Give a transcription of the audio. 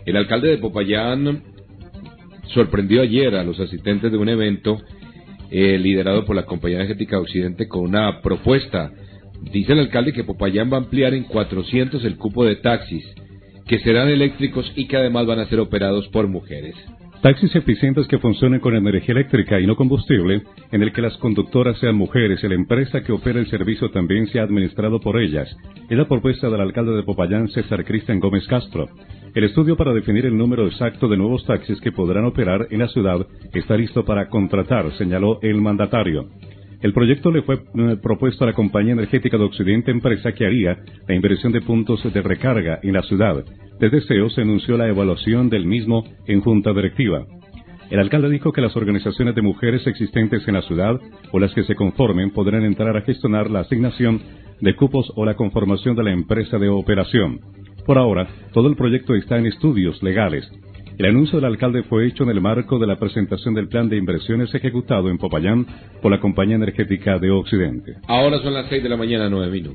El alcalde de Popayán sorprendió ayer a los asistentes de un evento liderado por la Compañía Energética de Occidente con una propuesta. Dice el alcalde que Popayán va a ampliar en 400 el cupo de taxis, que serán eléctricos y que además van a ser operados por mujeres. Taxis eficientes que funcionen con energía eléctrica y no combustible, en el que las conductoras sean mujeres y la empresa que opera el servicio también sea administrado por ellas. Es la propuesta del alcalde de Popayán, César Cristian Gómez Castro. El estudio para definir el número exacto de nuevos taxis que podrán operar en la ciudad está listo para contratar, señaló el mandatario. El proyecto le fue propuesto a la Compañía Energética de Occidente, empresa que haría la inversión de puntos de recarga en la ciudad. Desde SEO se anunció la evaluación del mismo en junta directiva. El alcalde dijo que las organizaciones de mujeres existentes en la ciudad o las que se conformen podrán entrar a gestionar la asignación de cupos o la conformación de la empresa de operación. Por ahora, todo el proyecto está en estudios legales. El anuncio del alcalde fue hecho en el marco de la presentación del plan de inversiones ejecutado en Popayán por la Compañía Energética de Occidente. Ahora son las 6 de la mañana, 9 minutos.